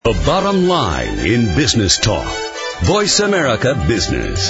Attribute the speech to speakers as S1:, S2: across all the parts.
S1: The bottom line in business talk. Voice America Business.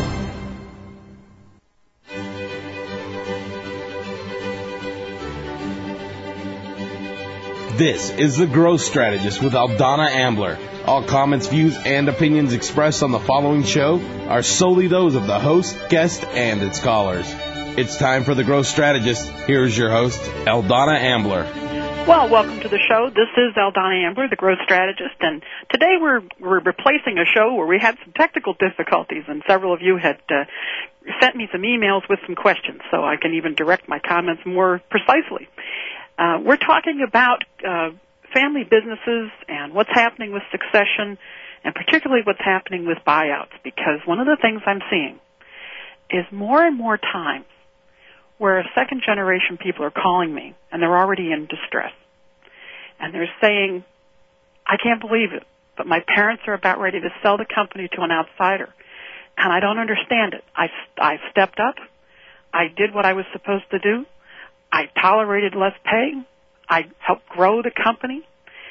S2: This is The Growth Strategist with Aldana Ambler. All comments, views, and opinions expressed on the following show are solely those of the host, guest, and its callers. It's time for The Growth Strategist. Here's your host, Aldana Ambler.
S3: Well, welcome to the show. This is Aldana Ambler, the Growth Strategist, and today we're replacing a show where we had some technical difficulties, and several of you had sent me some emails with some questions, so I can even direct my comments more precisely. We're talking about family businesses and what's happening with succession, and particularly what's happening with buyouts, because one of the things I'm seeing is more and more times where second-generation people are calling me, and they're already in distress. And they're saying, I can't believe it, but my parents are about ready to sell the company to an outsider, and I don't understand it. I stepped up. I did what I was supposed to do. I tolerated less pay. I helped grow the company.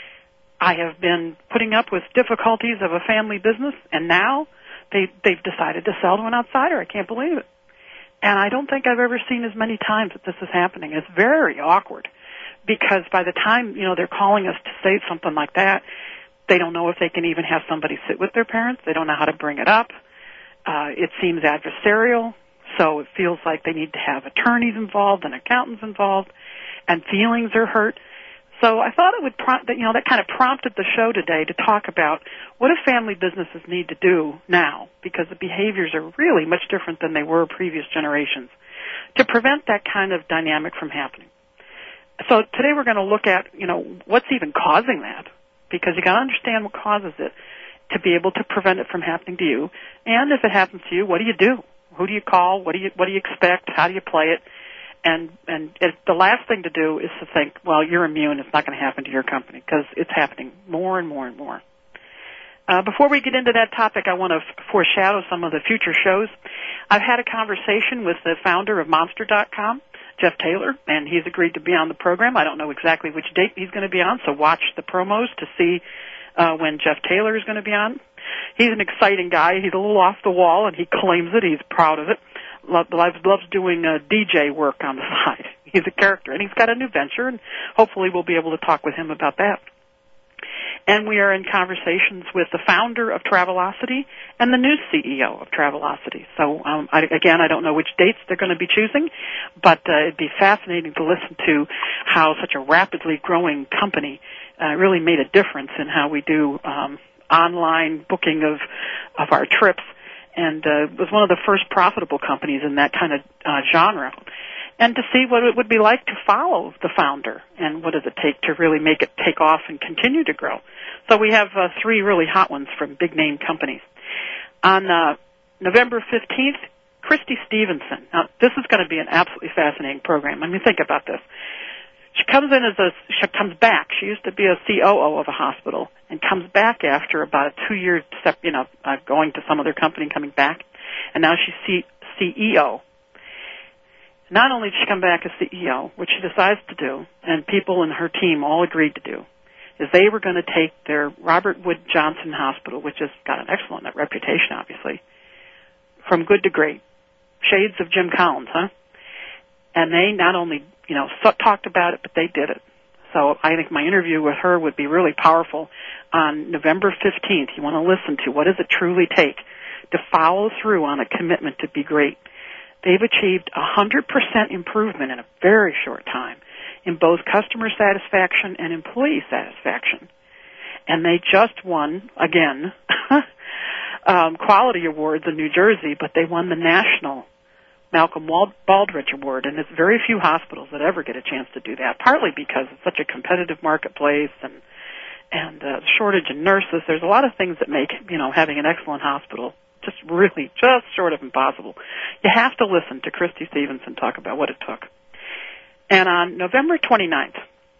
S3: I have been putting up with difficulties of a family business, and now they've decided to sell to an outsider. I can't believe it. And I don't think I've ever seen as many times that this is happening. It's very awkward because by the time, they're calling us to say something like that, they don't know if they can even have somebody sit with their parents. They don't know how to bring it up. It seems adversarial, so it feels like they need to have attorneys involved and accountants involved, and feelings are hurt. So I thought it would that kind of prompted the show today to talk about what do family businesses need to do now, because the behaviors are really much different than they were previous generations, to prevent that kind of dynamic from happening. So today we're going to look at, what's even causing that, because you got to understand what causes it to be able to prevent it from happening to you. And if it happens to you, what do you do? Who do you call? What do you expect? How do you play it? And the last thing to do is to think, well, you're immune. It's not going to happen to your company, because it's happening more and more and more. Before we get into that topic, I want to foreshadow some of the future shows. I've had a conversation with the founder of Monster.com, Jeff Taylor, and he's agreed to be on the program. I don't know exactly which date he's going to be on, so watch the promos to see when Jeff Taylor is going to be on. He's an exciting guy. He's a little off the wall, and he claims it. He's proud of it. Loves doing DJ work on the side. He's a character, and he's got a new venture, and hopefully we'll be able to talk with him about that. And we are in conversations with the founder of Travelocity and the new CEO of Travelocity. So, I don't know which dates they're going to be choosing, but it'd be fascinating to listen to how such a rapidly growing company really made a difference in how we do online booking of our trips, and was one of the first profitable companies in that kind of genre. And to see what it would be like to follow the founder, and what does it take to really make it take off and continue to grow. So we have three really hot ones from big-name companies. On November 15th, Christy Stevenson. Now, this is going to be an absolutely fascinating program. I mean, think about this. She comes back. She used to be a COO of a hospital and comes back after about a 2-year step, going to some other company, coming back, and now she's CEO. Not only did she come back as CEO, which she decides to do, and people in her team all agreed to do, is they were going to take their Robert Wood Johnson Hospital, which has got an excellent reputation, obviously, from good to great. Shades of Jim Collins, huh? And they not only, talked about it, but they did it. So I think my interview with her would be really powerful on November 15th. You want to listen to what does it truly take to follow through on a commitment to be great. They've achieved 100% improvement in a very short time in both customer satisfaction and employee satisfaction. And they just won, again, quality awards in New Jersey, but they won the national Malcolm Baldrige Award, and it's very few hospitals that ever get a chance to do that, partly because it's such a competitive marketplace and shortage of nurses. There's a lot of things that make, having an excellent hospital just short of impossible. You have to listen to Christy Stevenson talk about what it took. And on November 29th,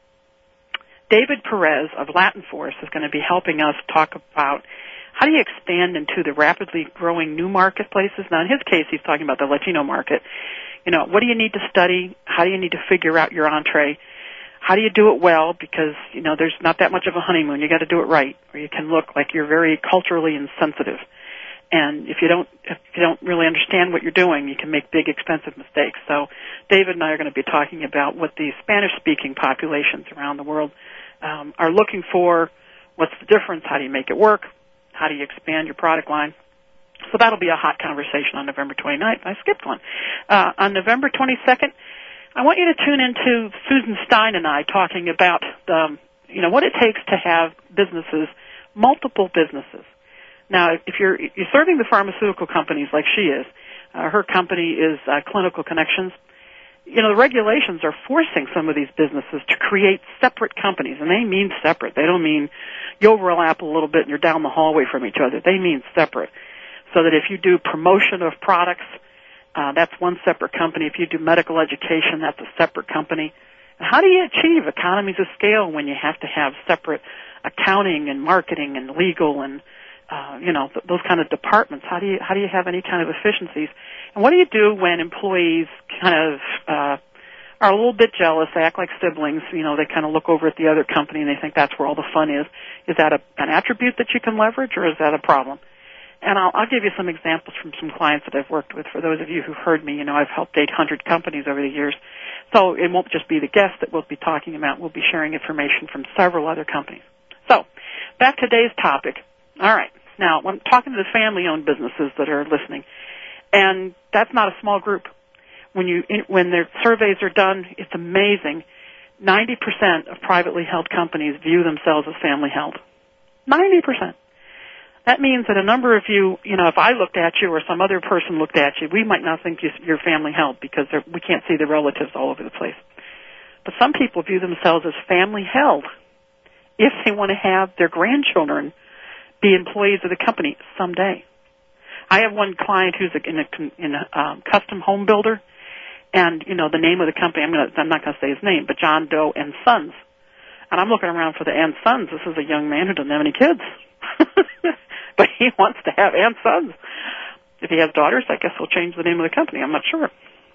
S3: David Perez of Latin Force is going to be helping us talk about how do you expand into the rapidly growing new marketplaces. Now, in his case, he's talking about the Latino market. What do you need to study? How do you need to figure out your entree? How do you do it well? Because, there's not that much of a honeymoon. You got to do it right, or you can look like you're very culturally insensitive. And if you don't really understand what you're doing, you can make big, expensive mistakes. So David and I are going to be talking about what the Spanish-speaking populations around the world are looking for. What's the difference? How do you make it work? How do you expand your product line? So that'll be a hot conversation on November 29th. I skipped one. On November 22nd, I want you to tune into Susan Stein and I talking about what it takes to have businesses, multiple businesses. Now, if you're serving the pharmaceutical companies like she is, her company is Clinical Connections. The regulations are forcing some of these businesses to create separate companies, and they mean separate. They don't mean you overlap a little bit and you're down the hallway from each other. They mean separate. So that if you do promotion of products, that's one separate company. If you do medical education, that's a separate company. And how do you achieve economies of scale when you have to have separate accounting and marketing and legal and those kind of departments? How do you have any kind of efficiencies? And what do you do when employees kind of are a little bit jealous, they act like siblings, they kind of look over at the other company and they think that's where all the fun is. Is that an attribute that you can leverage, or is that a problem? And I'll give you some examples from some clients that I've worked with. For those of you who've heard me, I've helped 800 companies over the years. So it won't just be the guests that we'll be talking about. We'll be sharing information from several other companies. So back to today's topic. All right. Now, I'm talking to the family-owned businesses that are listening, and that's not a small group. When their surveys are done, it's amazing. 90% of privately held companies view themselves as family-held. 90%. That means that a number of you, if I looked at you or some other person looked at you, we might not think you're family-held because we can't see the relatives all over the place. But some people view themselves as family-held if they want to have their grandchildren be employees of the company someday. I have one client who's in a custom home builder, and the name of the company, I'm not going to say his name, but John Doe and Sons. And I'm looking around for the and Sons. This is a young man who doesn't have any kids, but he wants to have and Sons. If he has daughters, I guess he'll change the name of the company. I'm not sure.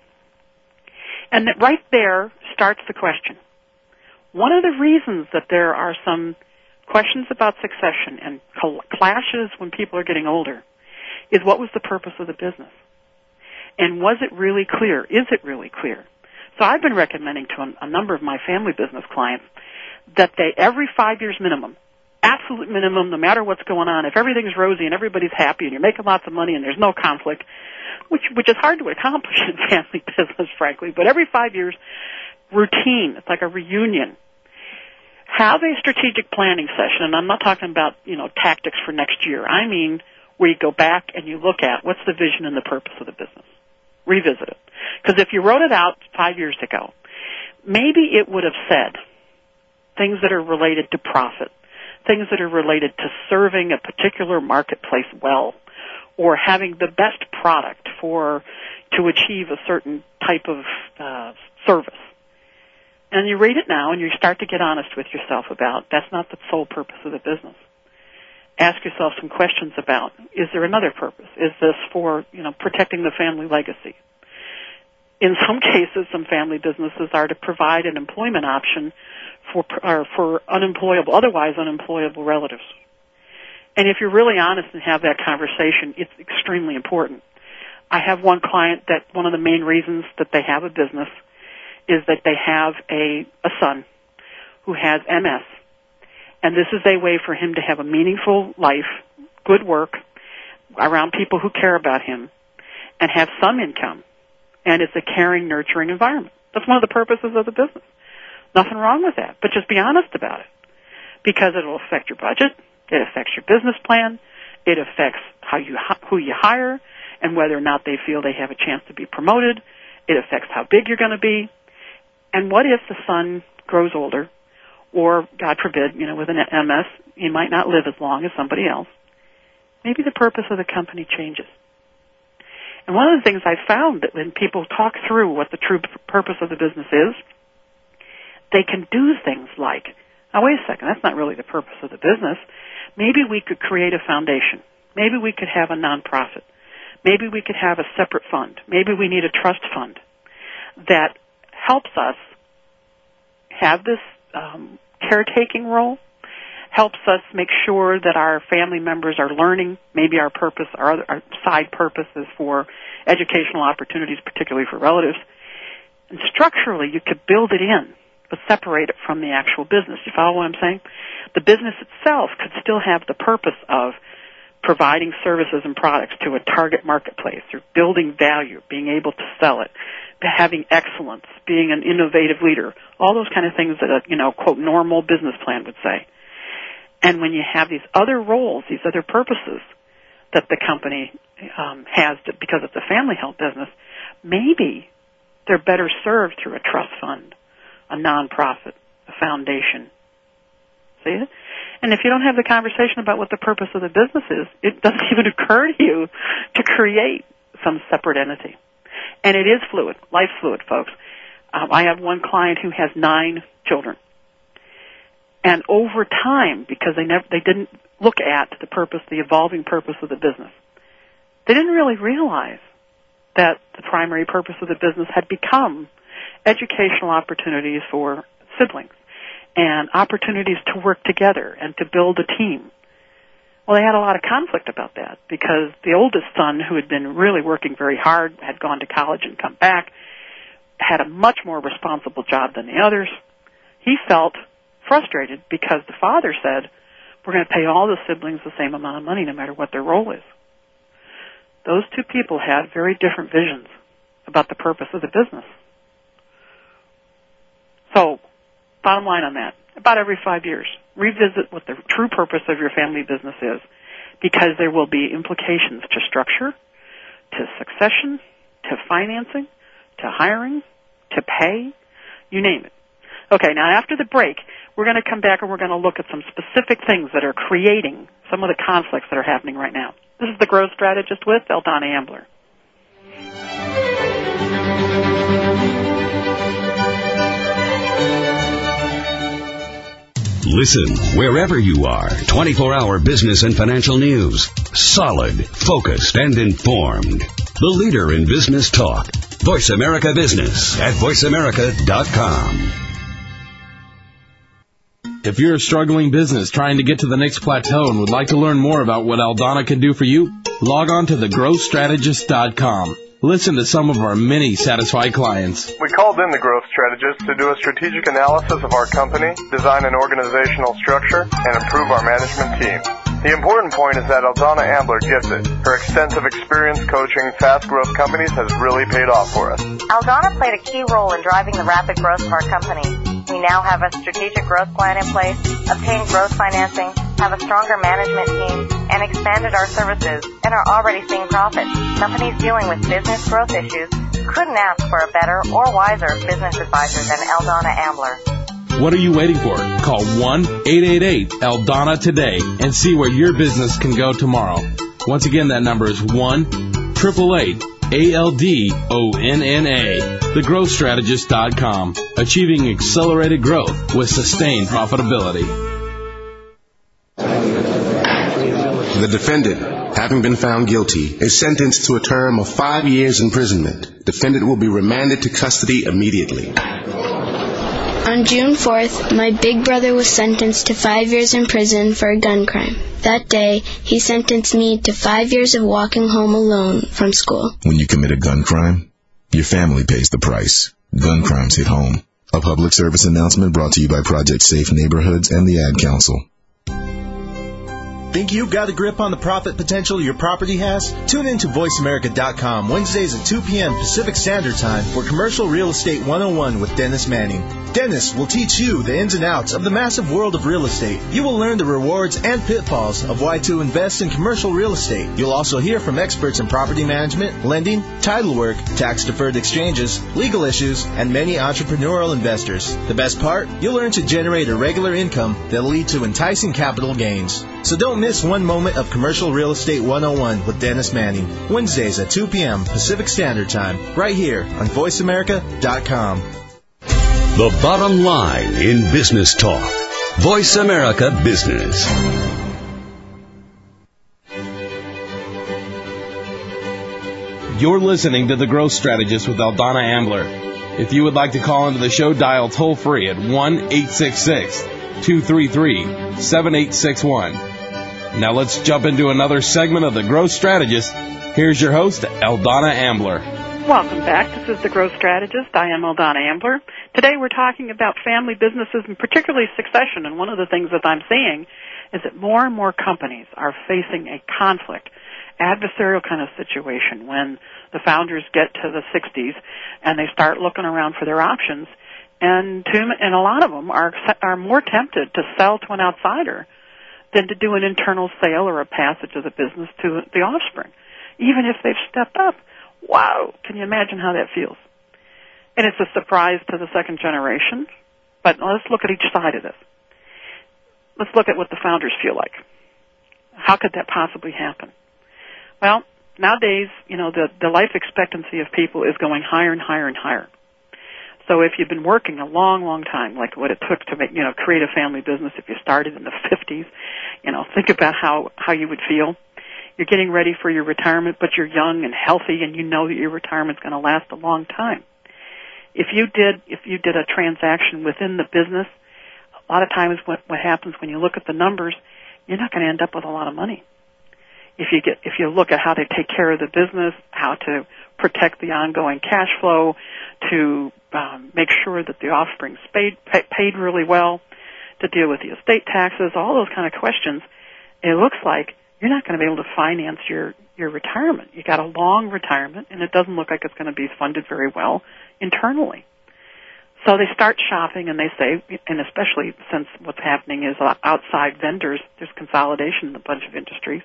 S3: And right there starts the question. One of the reasons that there are some questions about succession and clashes when people are getting older is, what was the purpose of the business? And was it really clear? Is it really clear? So I've been recommending to a number of my family business clients that they, every 5 years minimum, absolute minimum, no matter what's going on, if everything's rosy and everybody's happy and you're making lots of money and there's no conflict, which is hard to accomplish in family business, frankly, but every 5 years, routine, it's like a reunion. Have a strategic planning session, and I'm not talking about, tactics for next year. I mean where you go back and you look at what's the vision and the purpose of the business. Revisit it. Because if you wrote it out 5 years ago, maybe it would have said things that are related to profit, things that are related to serving a particular marketplace well, or having the best product to achieve a certain type of service. And you read it now and you start to get honest with yourself about that's not the sole purpose of the business. Ask yourself some questions about, is there another purpose? Is this for, protecting the family legacy? In some cases, some family businesses are to provide an employment option for otherwise unemployable relatives. And if you're really honest and have that conversation, it's extremely important. I have one client that one of the main reasons that they have a business is that they have a son who has MS. And this is a way for him to have a meaningful life, good work, around people who care about him, and have some income. And it's a caring, nurturing environment. That's one of the purposes of the business. Nothing wrong with that, but just be honest about it. Because it will affect your budget, it affects your business plan, it affects who you hire, and whether or not they feel they have a chance to be promoted. It affects how big you're going to be. And what if the son grows older, or, God forbid, with an MS, he might not live as long as somebody else. Maybe the purpose of the company changes. And one of the things I've found that when people talk through what the true purpose of the business is, they can do things like, now wait a second, that's not really the purpose of the business. Maybe we could create a foundation. Maybe we could have a nonprofit. Maybe we could have a separate fund. Maybe we need a trust fund that helps us have this caretaking role, helps us make sure that our family members are learning. Maybe our purpose, our side purpose is for educational opportunities, particularly for relatives. And structurally, you could build it in, but separate it from the actual business. You follow what I'm saying? The business itself could still have the purpose of providing services and products to a target marketplace, or building value, being able to sell it, having excellence, being an innovative leader, all those kind of things that a, quote, normal business plan would say. And when you have these other roles, these other purposes that the company has because it's a family-held business, maybe they're better served through a trust fund, a nonprofit, a foundation. See it? And if you don't have the conversation about what the purpose of the business is, it doesn't even occur to you to create some separate entity. And it is fluid. Life's fluid, folks. I have one client who has 9 children. And over time, because they didn't look at the purpose, the evolving purpose of the business, they didn't really realize that the primary purpose of the business had become educational opportunities for siblings and opportunities to work together and to build a team. Well, they had a lot of conflict about that because the oldest son, who had been really working very hard, had gone to college and come back, had a much more responsible job than the others. He felt frustrated because the father said, we're going to pay all the siblings the same amount of money no matter what their role is. Those two people had very different visions about the purpose of the business. So, bottom line on that, about every 5 years, revisit what the true purpose of your family business is, because there will be implications to structure, to succession, to financing, to hiring, to pay, you name it. Okay, now after the break, we're going to come back and we're going to look at some specific things that are creating some of the conflicts that are happening right now. This is The Growth Strategist with Eldonna Ambler.
S1: Listen wherever you are. 24-hour business and financial news. Solid, focused, and informed. The leader in business talk. Voice America Business at voiceamerica.com.
S2: If you're a struggling business trying to get to the next plateau and would like to learn more about what Eldonna can do for you, log on to thegrowthstrategist.com. Listen to some of our many satisfied clients.
S4: We called in the Growth Strategist to do a strategic analysis of our company, design an organizational structure, and improve our management team. The important point is that Eldonna Ambler gets it. Her extensive experience coaching fast-growth companies has really paid off for us.
S5: Eldonna played a key role in driving the rapid growth of our company. We now have a strategic growth plan in place, obtained growth financing, have a stronger management team, and expanded our services, and are already seeing profits. Companies dealing with business growth issues couldn't ask for a better or wiser business advisor than Eldonna Ambler.
S2: What are you waiting for? Call 1-888-ELDONNA today and see where your business can go tomorrow. Once again, that number is 1-888-ALDONNA. TheGrowthStrategist.com. Achieving accelerated growth with sustained profitability.
S6: The defendant, having been found guilty, is sentenced to a term of 5 years imprisonment. Defendant will be remanded to custody immediately.
S7: On June 4th, my big brother was sentenced to 5 years in prison for a gun crime. That day, he sentenced me to 5 years of walking home alone from school.
S8: When you commit a gun crime, your family pays the price. Gun crimes hit home. A public service announcement brought to you by Project Safe Neighborhoods and the Ad Council.
S9: Think you've got a grip on the profit potential your property has? Tune in to VoiceAmerica.com Wednesdays at 2 p.m. Pacific Standard Time for Commercial Real Estate 101 with Dennis Manning. Dennis will teach you the ins and outs of the massive world of real estate. You will learn the rewards and pitfalls of why to invest in commercial real estate. You'll also hear from experts in property management, lending, title work, tax-deferred exchanges, legal issues, and many entrepreneurial investors. The best part? You'll learn to generate a regular income that'll lead to enticing capital gains. So don't miss one moment of Commercial Real Estate 101 with Dennis Manning. Wednesdays at 2 p.m. Pacific Standard Time, right here on VoiceAmerica.com.
S1: The bottom line in business talk. Voice America Business.
S2: You're listening to The Growth Strategist with Eldonna Ambler. If you would like to call into the show, dial toll-free at 1-866-233-7861. Now let's jump into another segment of The Growth Strategist. Here's your host, Eldonna Ambler.
S3: Welcome back. This is The Growth Strategist. I am Eldonna Ambler. Today we're talking about family businesses and particularly succession. And one of the things that I'm seeing is that more and more companies are facing a conflict, adversarial kind of situation when the founders get to the 60s and they start looking around for their options. And a lot of them are more tempted to sell to an outsider than to do an internal sale or a passage of the business to the offspring, even if they've stepped up. Wow, can you imagine how that feels? And it's a surprise to the second generation, but let's look at each side of this. Let's look at what the founders feel like. How could that possibly happen? Well, nowadays, the life expectancy of people is going higher and higher and higher. So if you've been working a long, long time, like what it took to make, create a family business, if you started in the 50s, think about how you would feel. You're getting ready for your retirement, but you're young and healthy, and you know that your retirement's going to last a long time. If you did a transaction within the business, a lot of times what happens when you look at the numbers, you're not going to end up with a lot of money. If you look at how they take care of the business, how to protect the ongoing cash flow, to make sure that the offspring's paid really well, to deal with the estate taxes, all those kind of questions, it looks like you're not going to be able to finance your retirement. You got a long retirement, and it doesn't look like it's going to be funded very well internally. So they start shopping, and they say, and especially since what's happening is outside vendors, there's consolidation in a bunch of industries.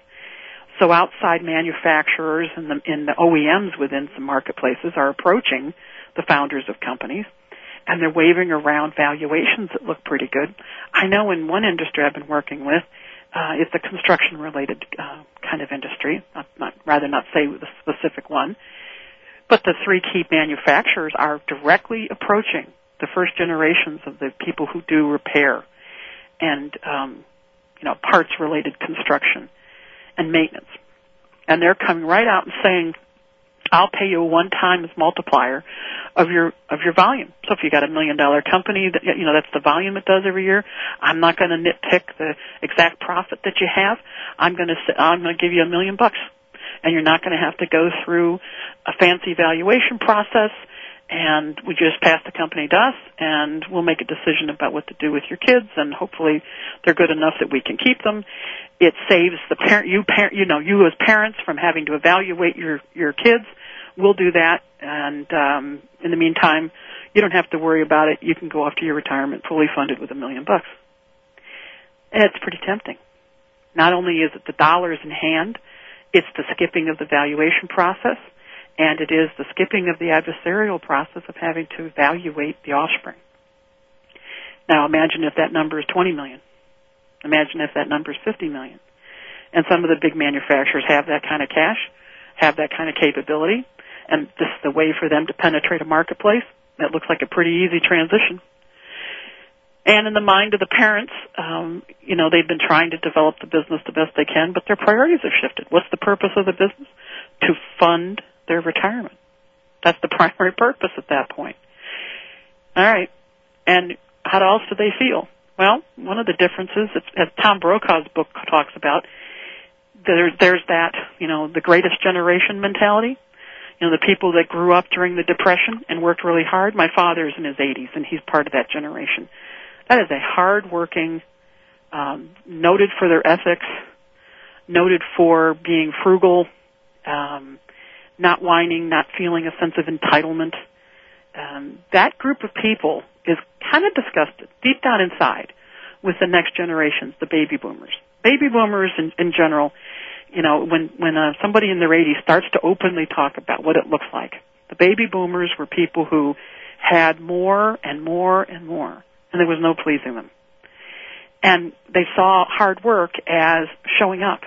S3: So outside manufacturers and the OEMs within some marketplaces are approaching the founders of companies, and they're waving around valuations that look pretty good. I know in one industry I've been working with, it's a construction-related kind of industry. Rather not say the specific one, but the three key manufacturers are directly approaching the first generations of the people who do repair and parts-related construction and maintenance, and they're coming right out and saying, I'll pay you a one-time multiplier of your volume. So if you got $1 million company, that's the volume it does every year. I'm not going to nitpick the exact profit that you have. I'm going to give you $1 million, and you're not going to have to go through a fancy valuation process. And we just pass the company to us, and we'll make a decision about what to do with your kids, and hopefully they're good enough that we can keep them. It saves you as parents from having to evaluate your kids. We'll do that, and in the meantime, you don't have to worry about it. You can go off to your retirement fully funded with $1 million. And it's pretty tempting. Not only is it the dollars in hand, it's the skipping of the valuation process, and it is the skipping of the adversarial process of having to evaluate the offspring. Now imagine if that number is $20 million. Imagine if that number is $50 million. And some of the big manufacturers have that kind of cash, have that kind of capability, and this is the way for them to penetrate a marketplace. That looks like a pretty easy transition. And in the mind of the parents, they've been trying to develop the business the best they can, but their priorities have shifted. What's the purpose of the business? To fund their retirement. That's the primary purpose at that point. All right. And how else do they feel? Well, one of the differences, as Tom Brokaw's book talks about, there's that, the greatest generation mentality. The people that grew up during the Depression and worked really hard. My father's in his 80s, and he's part of that generation. That is a hard-working, noted for their ethics, noted for being frugal, not whining, not feeling a sense of entitlement. That group of people is kind of disgusted deep down inside with the next generations, the baby boomers. Baby boomers in general, when somebody in their 80s starts to openly talk about what it looks like, the baby boomers were people who had more and more and more, and there was no pleasing them. And they saw hard work as showing up.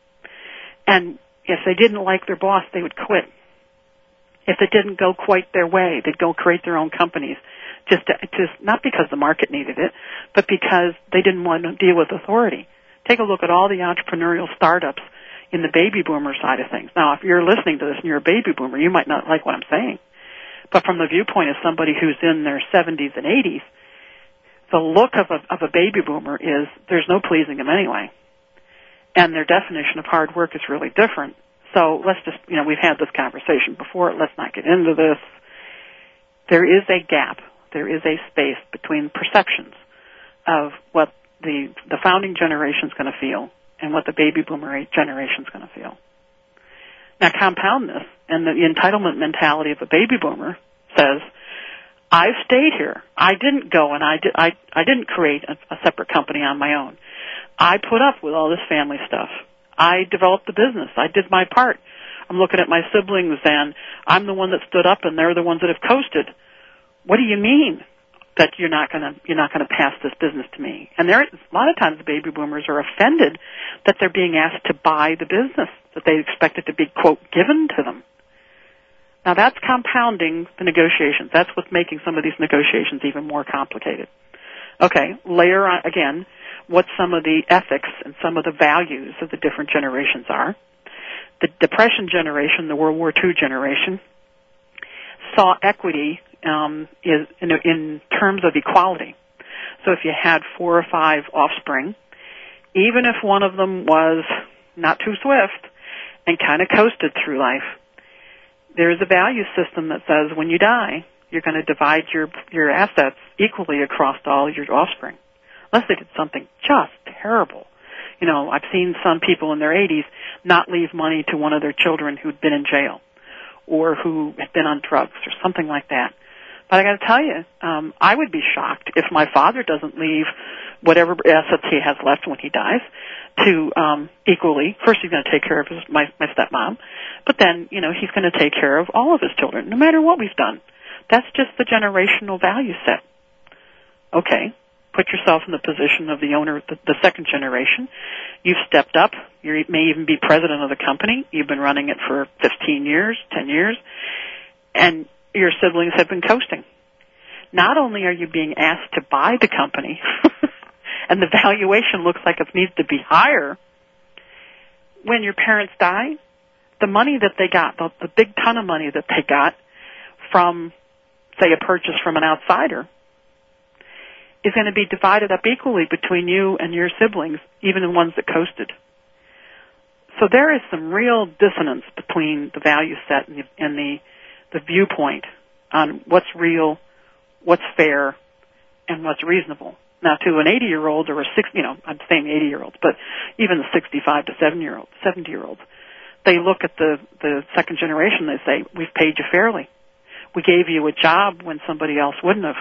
S3: And if they didn't like their boss, they would quit. If it didn't go quite their way, they'd go create their own companies, just not because the market needed it, but because they didn't want to deal with authority. Take a look at all the entrepreneurial startups in the baby boomer side of things. Now, if you're listening to this and you're a baby boomer, you might not like what I'm saying, But from the viewpoint of somebody who's in their 70s and 80s, the look of a baby boomer is there's no pleasing them anyway. And their definition of hard work is really different. So let's just, we've had this conversation before. Let's not get into this. There is a gap. There is a space between perceptions of what the founding generation is going to feel and what the baby boomer generation is going to feel. Now compound this, and the entitlement mentality of a baby boomer says, I've stayed here. I didn't go and I didn't create a separate company on my own. I put up with all this family stuff. I developed the business. I did my part. I'm looking at my siblings and I'm the one that stood up and they're the ones that have coasted. What do you mean that you're not going to pass this business to me? And a lot of times the baby boomers are offended that they're being asked to buy the business, that they expect it to be, quote, given to them. Now that's compounding the negotiations. That's what's making some of these negotiations even more complicated. Okay, layer on again what some of the ethics and some of the values of the different generations are. The Depression generation, the World War II generation, saw equity in terms of equality. So if you had 4 or 5 offspring, even if one of them was not too swift and kind of coasted through life, there is a value system that says when you die, you're going to divide your assets equally across all your offspring, unless they did something just terrible. I've seen some people in their 80s not leave money to one of their children who'd been in jail or who had been on drugs or something like that. But I got to tell you, I would be shocked if my father doesn't leave whatever assets he has left when he dies to equally. First, he's going to take care of my stepmom, but then he's going to take care of all of his children, no matter what we've done. That's just the generational value set. Okay, put yourself in the position of the owner, the second generation. You've stepped up. You may even be president of the company. You've been running it for 15 years, 10 years, and your siblings have been coasting. Not only are you being asked to buy the company, and the valuation looks like it needs to be higher, when your parents die, the money that they got, the big ton of money that they got from, say, a purchase from an outsider, is going to be divided up equally between you and your siblings, even the ones that coasted. So there is some real dissonance between the value set and the viewpoint on what's real, what's fair, and what's reasonable. Now, to an 80-year-old or I'm saying 80-year-olds, but even the 65 to 70-year-olds, they look at the second generation, they say, we've paid you fairly. We gave you a job when somebody else wouldn't have.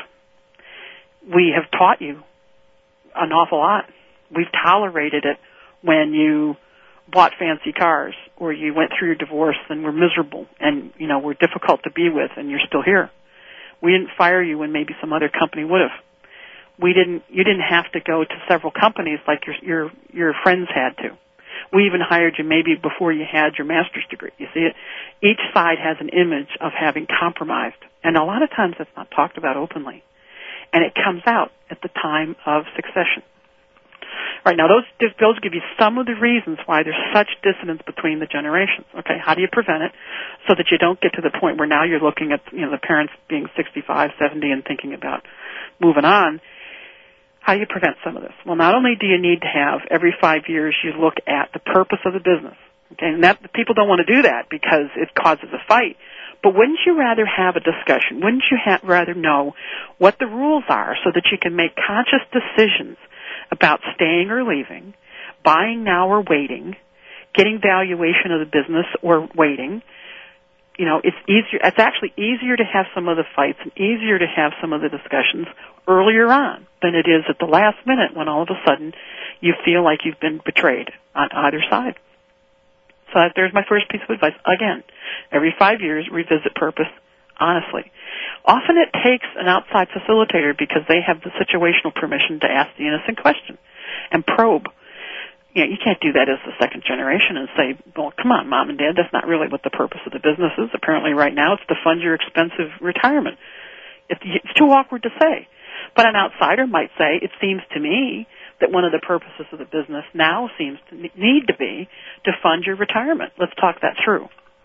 S3: We have taught you an awful lot. We've tolerated it when you bought fancy cars or you went through your divorce and were miserable and, were difficult to be with and you're still here. We didn't fire you when maybe some other company would have. You didn't have to go to several companies like your friends had to. We even hired you maybe before you had your master's degree. You see it? Each side has an image of having compromised, and a lot of times that's not talked about openly. And it comes out at the time of succession. Right, now those give you some of the reasons why there's such dissonance between the generations. Okay, how do you prevent it so that you don't get to the point where now you're looking at the parents being 65, 70 and thinking about moving on? How do you prevent some of this? Well, not only do you need to have every 5 years you look at the purpose of the business. Okay, and that people don't want to do that because it causes a fight. But wouldn't you rather have a discussion? Wouldn't you rather know what the rules are so that you can make conscious decisions about staying or leaving, buying now or waiting, getting valuation of the business or waiting? It's easier. It's actually easier to have some of the fights and easier to have some of the discussions earlier on than it is at the last minute when all of a sudden you feel like you've been betrayed on either side. So there's my first piece of advice. Again, every 5 years, revisit purpose honestly. Often it takes an outside facilitator because they have the situational permission to ask the innocent question and probe. You can't do that as the second generation and say, well, come on, Mom and Dad, that's not really what the purpose of the business is. Apparently right now it's to fund your expensive retirement. It's too awkward to say. But an outsider might say, it seems to me that one of the purposes of the business now seems to need to be to fund your retirement. Let's talk that through.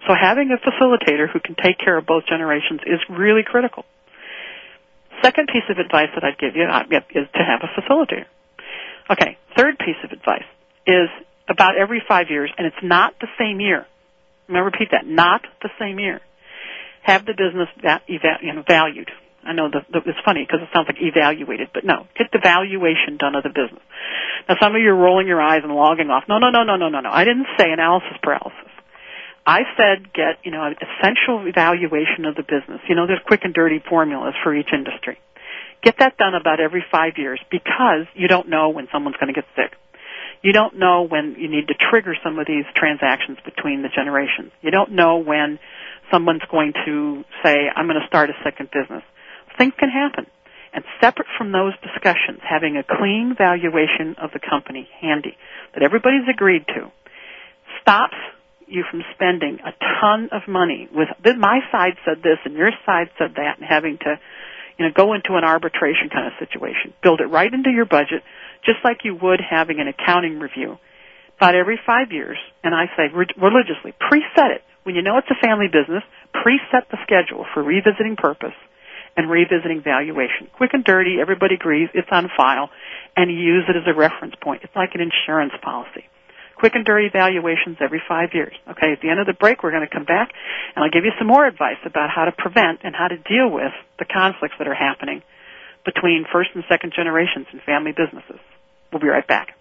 S3: So having a facilitator who can take care of both generations is really critical. Second piece of advice that I'd give you is to have a facilitator. Okay, third piece of advice is about every 5 years, and it's not the same year. I'm going to repeat that, not the same year. Have the business valued. I know that it's funny because it sounds like evaluated, but no, get the valuation done of the business. Now, some of you are rolling your eyes and logging off. No. I didn't say analysis paralysis. I said get, an essential evaluation of the business. There's quick and dirty formulas for each industry. Get that done about every 5 years because you don't know when someone's going to get sick. You don't know when you need to trigger some of these transactions between the generations. You don't know when someone's going to say, I'm going to start a second business. Things can happen. And separate from those discussions, having a clean valuation of the company handy that everybody's agreed to stops you from spending a ton of money with my side said this and your side said that and having to go into an arbitration kind of situation. Build it right into your budget, just like you would having an accounting review. About every 5 years, and I say religiously, preset it. When you know it's a family business, preset the schedule for revisiting purpose and revisiting valuation. Quick and dirty, everybody agrees, it's on file, and you use it as a reference point. It's like an insurance policy. Quick and dirty valuations every 5 years. Okay, at the end of the break, we're going to come back, and I'll give you some more advice about how to prevent and how to deal with the conflicts that are happening between first and second generations in family businesses. We'll be right back.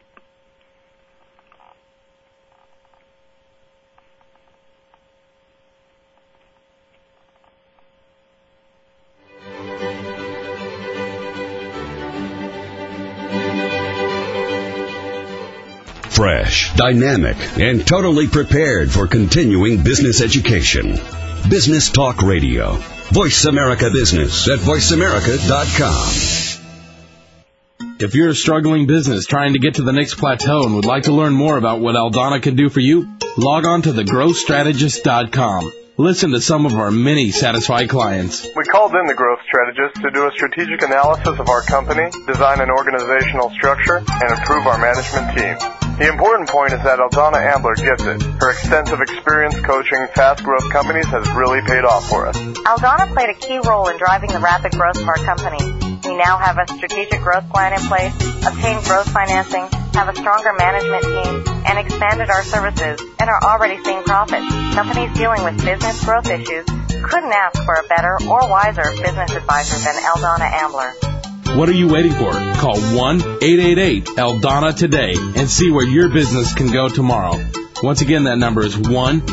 S1: Fresh, dynamic, and totally prepared for continuing business education. Business Talk Radio. Voice America Business at voiceamerica.com.
S2: If you're a struggling business trying to get to the next plateau and would like to learn more about what Aldana can do for you, log on to thegrowthstrategist.com. Listen to some of our many satisfied clients.
S4: We called in the growth strategist to do a strategic analysis of our company, design an organizational structure, and improve our management team. The important point is that Aldana Ambler gets it. Her extensive experience coaching fast growth companies has really paid off for us.
S5: Aldana played a key role in driving the rapid growth of our company. We now have a strategic growth plan in place, obtained growth financing, have a stronger management team, and expanded our services, and are already seeing profits. Companies dealing with business growth issues couldn't ask for a better or wiser business advisor than Aldana Ambler.
S2: What are you waiting for? Call 1-888-ALDANA today and see where your business can go tomorrow. Once again, that number is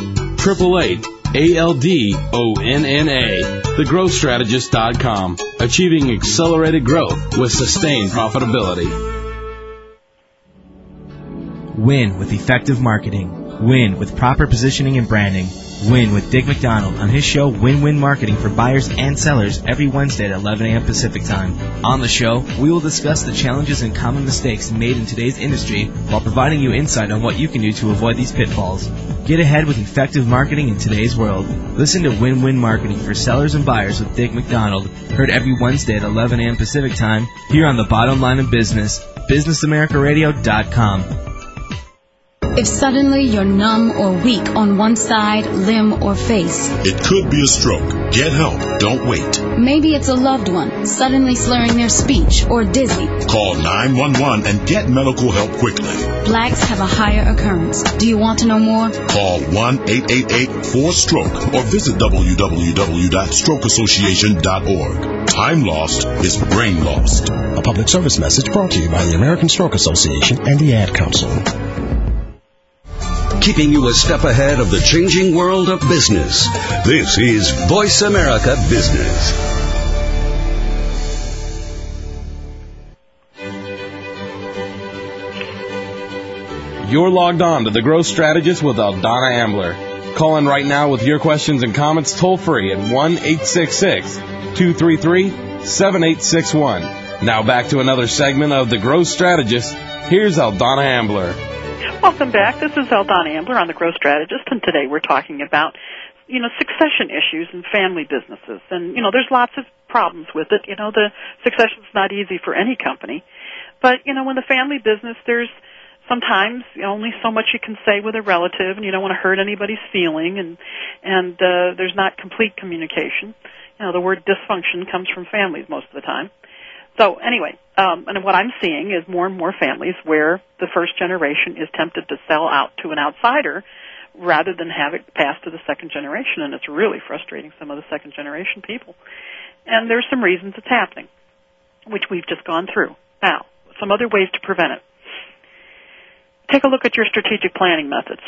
S2: 1-888-ALDONNA. TheGrowthStrategist.com. Achieving accelerated growth with sustained profitability.
S10: Win with effective marketing. Win with proper positioning and branding. Win with Dick McDonald on his show Win-Win Marketing for buyers and sellers every Wednesday at 11 a.m. Pacific Time. On the show, we will discuss the challenges and common mistakes made in today's industry while providing you insight on what you can do to avoid these pitfalls. Get ahead with effective marketing in today's world. Listen to Win-Win Marketing for sellers and buyers with Dick McDonald, heard every Wednesday at 11 a.m. Pacific Time here on The Bottom Line of Business, BusinessAmericaRadio.com.
S11: If suddenly you're numb or weak on one side, limb, or face.
S12: It could be a stroke. Get help. Don't wait.
S11: Maybe it's a loved one suddenly slurring their speech or dizzy.
S12: Call 911 and get medical help quickly.
S11: Blacks have a higher occurrence. Do you want to know more?
S12: Call 1-888-4STROKE or visit www.strokeassociation.org. Time lost is brain lost.
S13: A public service message brought to you by the American Stroke Association and the Ad Council.
S1: Keeping you a step ahead of the changing world of business. This is Voice America Business.
S2: You're logged on to The Growth Strategist with Aldana Ambler. Call in right now with your questions and comments toll free at 1-866-233-7861. Now back to another segment of The Growth Strategist. Here's Aldana Ambler.
S3: Welcome back. This is Aldana Ambler on The Growth Strategist, and today we're talking about, succession issues in family businesses. And, there's lots of problems with it. The succession's not easy for any company. But, in the family business, there's sometimes only so much you can say with a relative, and you don't want to hurt anybody's feeling, and there's not complete communication. The word dysfunction comes from families most of the time. So anyway, and what I'm seeing is more and more families where the first generation is tempted to sell out to an outsider rather than have it pass to the second generation, and it's really frustrating some of the second generation people. And there's some reasons it's happening, which we've just gone through. Now, some other ways to prevent it. Take a look at your strategic planning methods.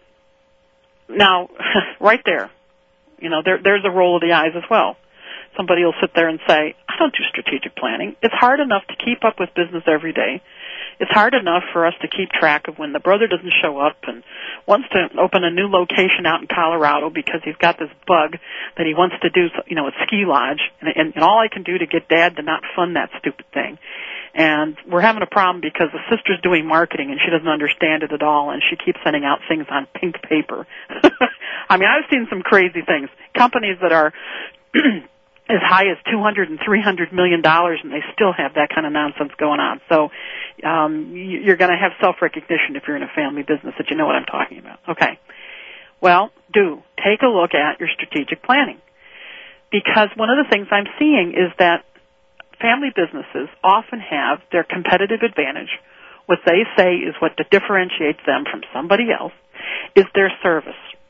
S3: Now, right there, there's a roll of the eyes as well. Somebody will sit there and say, I don't do strategic planning. It's hard enough to keep up with business every day. It's hard enough for us to keep track of when the brother doesn't show up and wants to open a new location out in Colorado because he's got this bug that he wants to do, at Ski Lodge, and all I can do to get Dad to not fund that stupid thing. And we're having a problem because the sister's doing marketing and she doesn't understand it at all, and she keeps sending out things on pink paper. I mean, I've seen some crazy things. Companies that are as high as $200 and $300 million, and they still have that kind of nonsense going on. So you're going to have self-recognition if you're in a family business that you know what I'm talking about. Okay. Well, take a look at your strategic planning, because one of the things I'm seeing is that family businesses often have their competitive advantage. What they say is what differentiates them from somebody else is their service.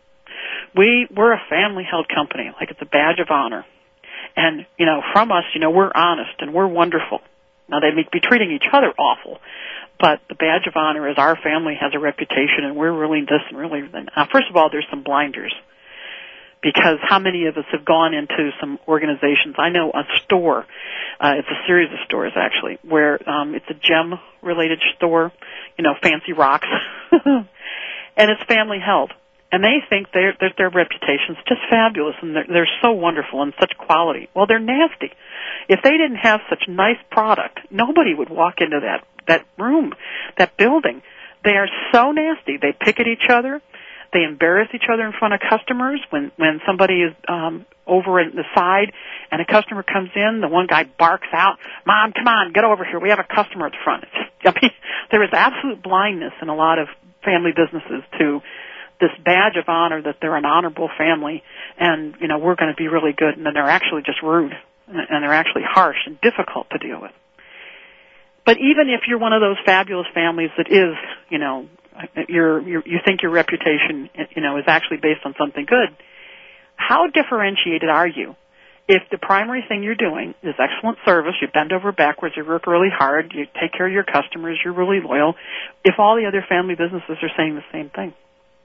S3: We're a family-held company, like it's a badge of honor. And, from us, we're honest and we're wonderful. Now, they may be treating each other awful, but the badge of honor is our family has a reputation and we're really this and really that. Now, first of all, there's some blinders, because how many of us have gone into some organizations? I know a store, it's a series of stores actually, where it's a gem-related store, fancy rocks, and it's family-held. And they think their reputation's just fabulous, and they're so wonderful and such quality. Well, they're nasty. If they didn't have such nice product, nobody would walk into that room, that building. They are so nasty. They pick at each other. They embarrass each other in front of customers. When somebody is over at the side and a customer comes in, the one guy barks out, "Mom, come on, get over here. We have a customer at the front." There is absolute blindness in a lot of family businesses to this badge of honor that they're an honorable family, and we're going to be really good, and then they're actually just rude, and they're actually harsh and difficult to deal with. But even if you're one of those fabulous families that is, you think your reputation, is actually based on something good, how differentiated are you? If the primary thing you're doing is excellent service, you bend over backwards, you work really hard, you take care of your customers, you're really loyal, if all the other family businesses are saying the same thing.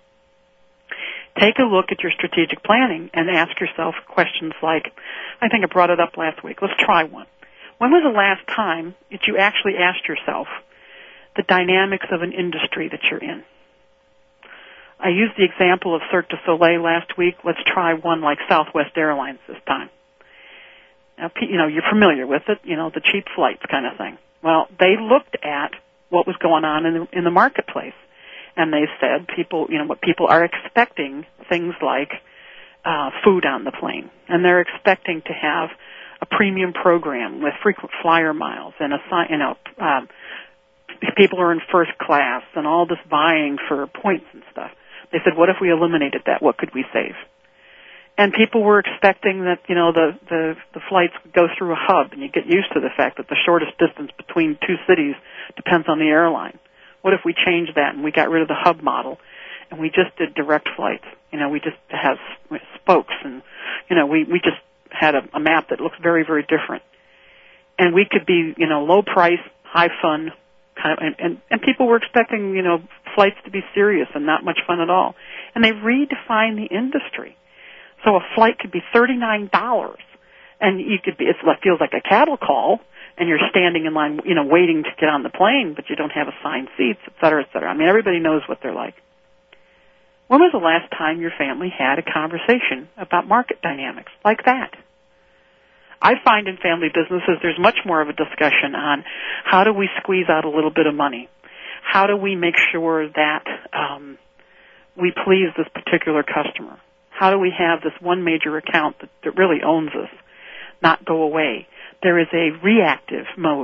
S3: Take a look at your strategic planning and ask yourself questions like, I think I brought it up last week. Let's try one. When was the last time that you actually asked yourself the dynamics of an industry that you're in? I used the example of Cirque du Soleil last week. Let's try one like Southwest Airlines this time. Now, you're familiar with it, the cheap flights kind of thing. Well, they looked at what was going on in the marketplace. And they said what people are expecting, things like food on the plane, and they're expecting to have a premium program with frequent flyer miles and people are in first class and all this buying for points and stuff. They said, what if we eliminated that? What could we save? And people were expecting that the flights would go through a hub, and you get used to the fact that the shortest distance between two cities depends on the airline. What if we changed that and we got rid of the hub model and we just did direct flights? We just have spokes and, we just had a map that looks very, very different. And we could be, low price, high fun, and people were expecting, flights to be serious and not much fun at all. And they redefined the industry. So a flight could be $39 and it feels like a cattle call. And you're standing in line, waiting to get on the plane, but you don't have assigned seats, et cetera, et cetera. I mean, everybody knows what they're like. When was the last time your family had a conversation about market dynamics like that? I find in family businesses there's much more of a discussion on how do we squeeze out a little bit of money? How do we make sure that we please this particular customer? How do we have this one major account that really owns us not go away? There is a reactive mode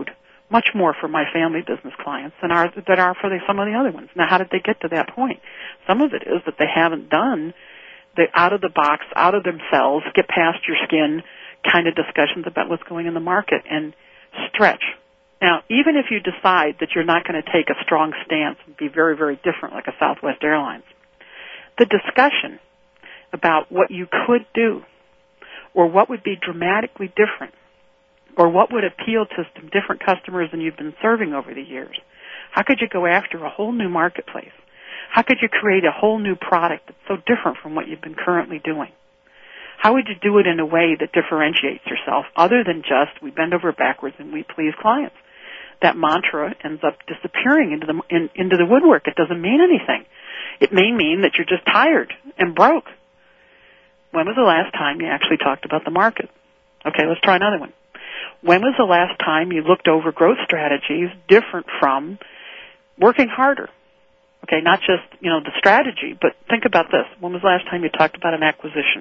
S3: much more for my family business clients than are for some of the other ones. Now, how did they get to that point? Some of it is that they haven't done the out-of-the-box, out-of-themselves, get past your skin kind of discussions about what's going in the market and stretch. Now, even if you decide that you're not going to take a strong stance and be very, very different like a Southwest Airlines, the discussion about what you could do or what would be dramatically different or what would appeal to some different customers than you've been serving over the years. How could you go after a whole new marketplace? How could you create a whole new product that's so different from what you've been currently doing? How would you do it in a way that differentiates yourself other than just we bend over backwards and we please clients? That mantra ends up disappearing into the woodwork. It doesn't mean anything. It may mean that you're just tired and broke. When was the last time you actually talked about the market? Okay, let's try another one. When was the last time you looked over growth strategies different from working harder? Okay, not just, the strategy, but think about this. When was the last time you talked about an acquisition?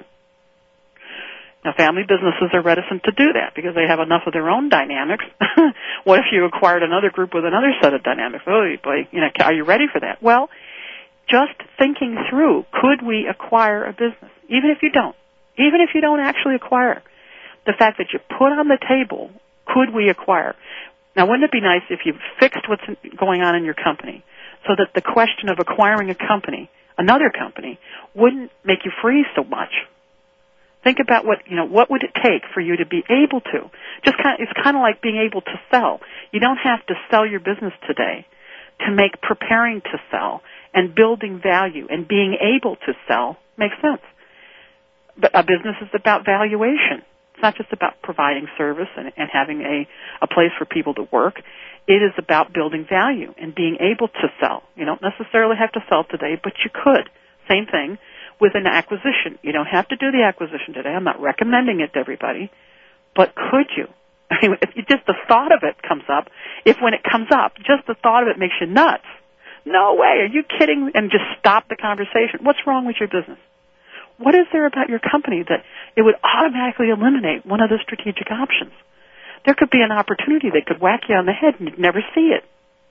S3: Now, family businesses are reticent to do that because they have enough of their own dynamics. What if you acquired another group with another set of dynamics? Oh, boy, are you ready for that? Well, just thinking through, could we acquire a business? Even if you don't actually acquire, the fact that you put on the table, could we acquire? Now, wouldn't it be nice if you fixed what's going on in your company so that the question of acquiring a company, another company, wouldn't make you freeze so much? Think about what would it take for you to be able to? It's kind of like being able to sell. You don't have to sell your business today to make preparing to sell and building value and being able to sell makes sense. But a business is about valuation. It's not just about providing service and having a place for people to work. It is about building value and being able to sell. You don't necessarily have to sell today, but you could. Same thing with an acquisition. You don't have to do the acquisition today. I'm not recommending it to everybody, but could you? I mean, if just the thought of it comes up, when it comes up, just the thought of it makes you nuts. No way, are you kidding? And just stop the conversation. What's wrong with your business? What is there about your company that it would automatically eliminate one of the strategic options? There could be an opportunity that could whack you on the head and you'd never see it.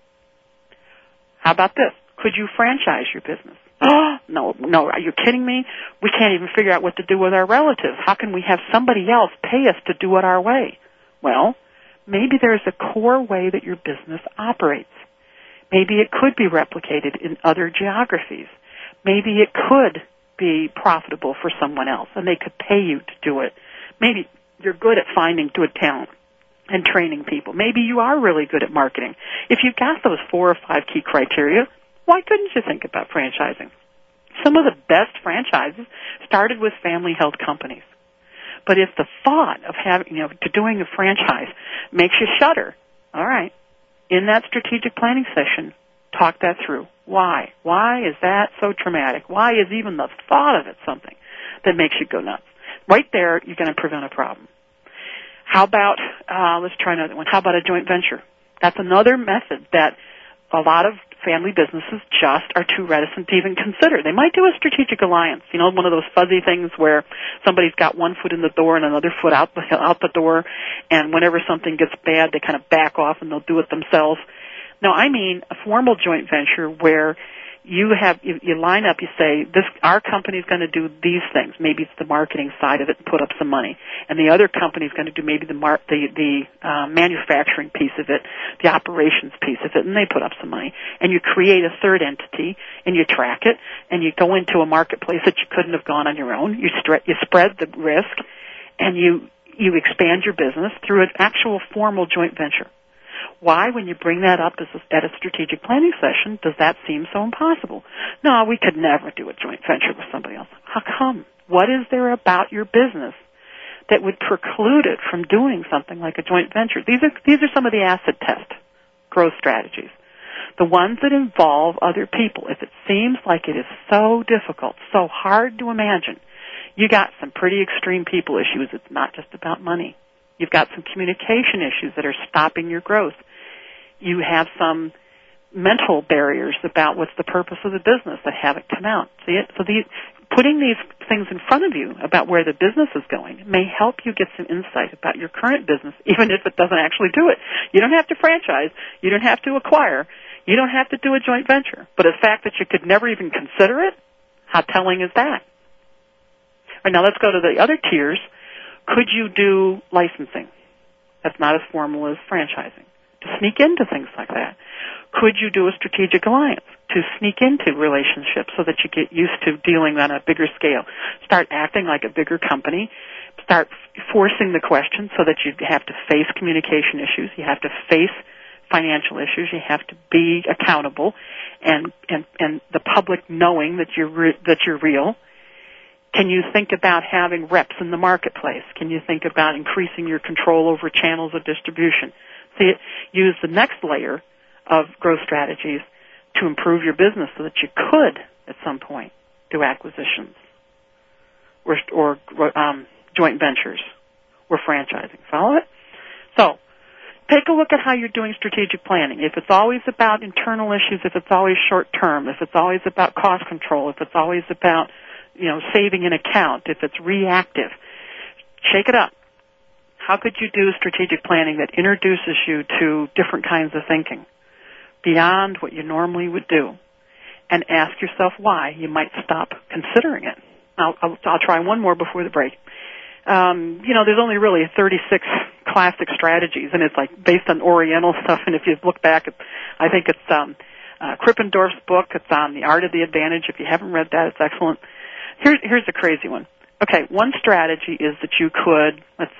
S3: How about this? Could you franchise your business? Oh, no, are you kidding me? We can't even figure out what to do with our relatives. How can we have somebody else pay us to do it our way? Well, maybe there's a core way that your business operates. Maybe it could be replicated in other geographies. Maybe it could be profitable for someone else and they could pay you to do it. Maybe you're good at finding good talent and training people. Maybe you are really good at marketing. If you've got those 4 or 5 key criteria, why couldn't you think about franchising? Some of the best franchises started with family-held companies. But if the thought of doing a franchise makes you shudder, all right, in that strategic planning session, talk that through. Why? Why is that so traumatic? Why is even the thought of it something that makes you go nuts? Right there, you're going to prevent a problem. How about, let's try another one. How about a joint venture? That's another method that a lot of family businesses just are too reticent to even consider. They might do a strategic alliance, one of those fuzzy things where somebody's got one foot in the door and another foot out the door, and whenever something gets bad, they kind of back off and they'll do it themselves. No, I mean a formal joint venture where you line up, you say, our company's going to do these things. Maybe it's the marketing side of it and put up some money. And the other company's going to do maybe the manufacturing piece of it, the operations piece of it, and they put up some money. And you create a third entity, and you track it, and you go into a marketplace that you couldn't have gone on your own. You spread the risk, and you expand your business through an actual formal joint venture. Why, when you bring that up at a strategic planning session, does that seem so impossible? No, we could never do a joint venture with somebody else. How come? What is there about your business that would preclude it from doing something like a joint venture? These are some of the asset test growth strategies. The ones that involve other people. If it seems like it is so difficult, so hard to imagine, you got some pretty extreme people issues. It's not just about money. You've got some communication issues that are stopping your growth. You have some mental barriers about what's the purpose of the business that haven't come out. So Putting these things in front of you about where the business is going may help you get some insight about your current business, even if it doesn't actually do it. You don't have to franchise. You don't have to acquire. You don't have to do a joint venture. But the fact that you could never even consider it, how telling is that? All right, now let's go to the other tiers. Could you do licensing? That's not as formal as franchising. To sneak into things like that. Could you do a strategic alliance to sneak into relationships so that you get used to dealing on a bigger scale? Start acting like a bigger company. Start forcing the questions so that you have to face communication issues. You have to face financial issues. You have to be accountable, and the public knowing that you're real. Can you think about having reps in the marketplace? Can you think about increasing your control over channels of distribution? See, use the next layer of growth strategies to improve your business so that you could, at some point, do acquisitions or joint ventures or franchising. Follow it? So, take a look at how you're doing strategic planning. If it's always about internal issues, if it's always short-term, if it's always about cost control, if it's always about, saving an account, if it's reactive, shake it up. How could you do strategic planning that introduces you to different kinds of thinking beyond what you normally would do? And ask yourself why you might stop considering it. I'll try one more before the break. There's only really 36 classic strategies, and it's like based on Oriental stuff. And if you look back, I think it's Krippendorf's book. It's on The Art of the Advantage. If you haven't read that, it's excellent. Here's a crazy one. Okay, one strategy is that you could,